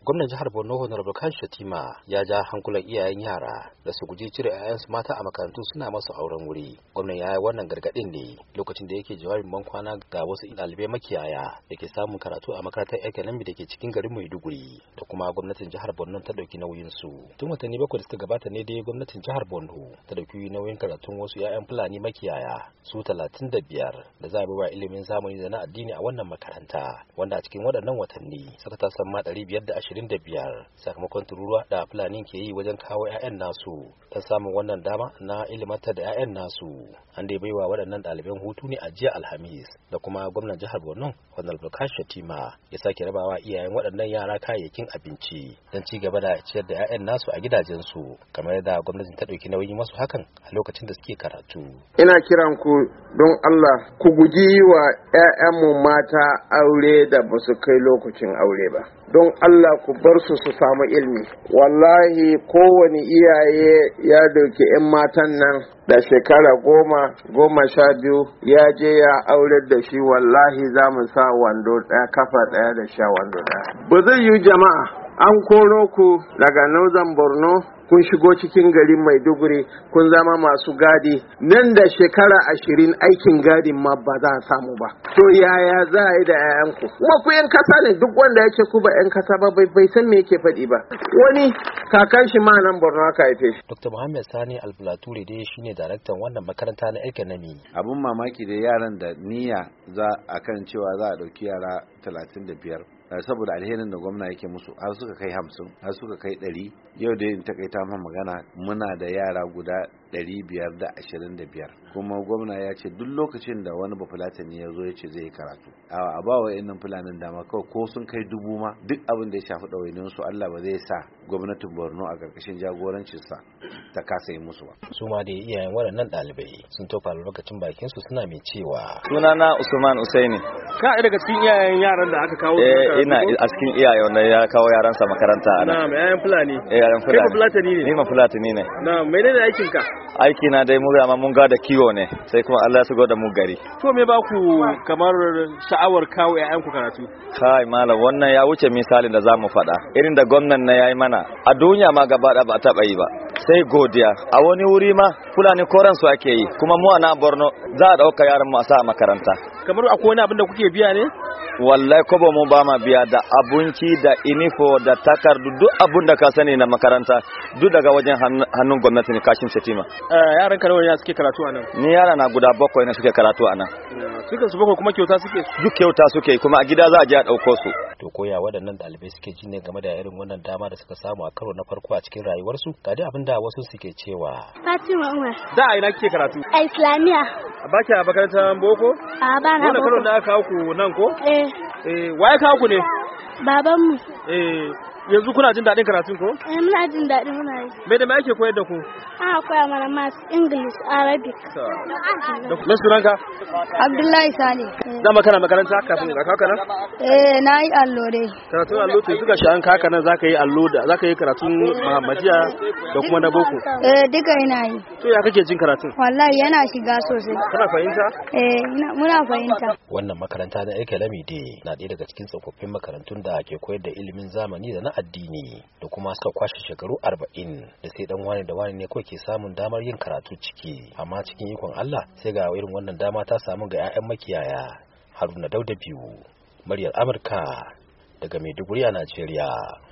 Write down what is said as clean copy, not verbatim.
Gwamnan jihar Borno Honorable Kashim Shettima ya ja hankulan iyayen yara da su guji cire 'ya'yansu mata a makarantu suna masu auren wuri. Gwamnan ya yi wannan gargaɗin ne lokacin da yake jawabin ban kwana ga wasu ɗalibai makiyaya da ke samun karatu a makarantar Ekelambi da ke cikin garin Maiduguri da kuma gwamnatin jihar Borno ta ɗauki nauyin su. Tun watanni 7 da suka gabata ne dai gwamnatin jihar Borno ta ɗauki nauyin karatun wasu 'ya'yan Fulani makiyaya su 35 da za a wa ilimin zamani da na addini a wannan makaranta, wanda a cikin waɗannan watanni suka tasan ma 525 sakamakon tururuwa da Fulani ke yi wajen kawo 'ya'yan nasu ta samun wannan dama na ilimantar da 'ya'yan nasu. An dai baiwa waɗannan ɗaliban hutu ne a jiya Alhamis da kuma gwamnan jihar Borno Honorable Kashim Shettima ya sake rabawa iyayen waɗannan yara kayayyakin abinci don ci gaba da ciyar da 'ya'yan nasu a gidajensu kamar yadda gwamnatin ta ɗauki nauyin masu hakan a lokacin da suke karatu. Ina kiran ku don Allah ku guji yi wa 'ya'yanmu mata aure da ba su kai lokacin aure ba. Don Allah ku bar su samu ilimi. Wallahi kowane iyaye ya dauki 'yan matan nan da shekara 10-12 ya je ya aurar da shi, wallahi za mu sa wando ɗaya kafa ɗaya da sha wando ɗaya. Ba zai yi jama'a an koro ku daga Northern Borno kun shigo cikin garin Maiduguri kun zama masu gadi, nan da shekara 20 aikin gadin ma ba za a samu ba. To yaya za a yi da 'ya'yanku? Kuma ku 'yan kasa ne, duk wanda ya ce ku ba 'yan kasa ba bai san me yake faɗi ba. Wani kakan shi ma nan Borno aka haife shi. Dr. Muhammad Sani Albulature dai shine daraktan wannan makaranta na Ekenami. Abun mamaki da yaran da niyya za a kan cewa za a ɗauki yara 35 saboda alherin da gwamna yake musu har suka kai 50 har suka kai 100. Yau da in takaita ma magana muna da yara guda 525 kuma gwamna ya ce duk lokacin da wani bafulatani ya zo ya ce zai yi karatu a ba wa yannan fulanin dama kawai ko sun kai 1000 ma duk abin da ya shafi ɗawainin su Allah ba zai sa gwamnatin Borno a ƙarƙashin jagorancinsa ta kasa yi musu ba. Su ma da iyayen waɗannan ɗalibai sun tofa lokacin bakin su suna mai cewa sunana Usman Usaini. Ka daga cikin iyayen yaran da aka kawo ina a cikin iyaye wanda ya kawo yaransa makaranta a nan. Na'am, yayan Fulani. Yayan Fulani. Kai Fulatani ne? Ni ma Fulatani ne. Na'am, menene aikin ka? Aiki na dai mu amma mun ga da kiwo ne, sai kuma Allah ya shigo da mu gari. To me ba ku kamar sha'awar kawo yayan ku karatu? Kai malam, wannan ya wuce misalin da zamu faɗa. Irin da gwamnan na yayi mana a duniya ma gaba da ba taɓa yi ba. Sai godiya. A wani wuri ma Fulani koran su ake yi, kuma mu a nan Borno za a ɗauka yaran mu a sa a makaranta. Kamar akwai wani abin da kuke biya ne? Wallahi kobo mu ba ma biya, da abinci da inifo da takardu duk abun da ka sani na makaranta duk daga wajen hannun gwamnati ne. Kashim Shettima. Yaran ka nawa ne suke karatu a nan? Ni yara na guda 7 ne suke karatu a nan. Sukan su 7 kuma kyauta suke? Duk kyauta suke, kuma a gida za a je a ɗauko su. To koya waɗannan ɗalibai suke ji ne game da irin wannan dama da suka samu a karo na farko a cikin rayuwarsu? Ga dai abin da wasu suke cewa. Fatima Umar. Da a ina kike karatu? A Islamiya. Ba ki a makarantar boko? A ba na boko. Wannan karo da aka kawo ku nan ko? Waye kawo ku ne? Babanmu. Yanzu kuna jin daɗin karatun ko? Muna jin daɗin muna yi. Me da me ake koyar da ku? Ana koya mana maths, English, Arabic. Na sunanka? Abdullahi Sani. Dama kana makaranta kafin ka kawo nan? Na yi allo dai. Karatun allo to suka shi an kaka nan zaka yi allo da zaka yi karatun Muhammadiya da kuma na boko. Duka ina yi. To ya kake jin karatun? Wallahi yana shiga sosai. Kana fahimta? Muna fahimta. Wannan makaranta na Ekelami dai na ɗaya daga cikin tsofaffin makarantun da ke koyar da ilimin zamani da na addini da kuma suka kwashe shekaru 40 da sai dan wani da wani ne kawai ke samun damar yin karatu ciki, amma cikin ikon Allah sai ga irin wannan dama ta samu ga 'ya'yan makiyaya. Haruna Dauda biyu, muryar Amurka daga Maiduguri a Najeriya.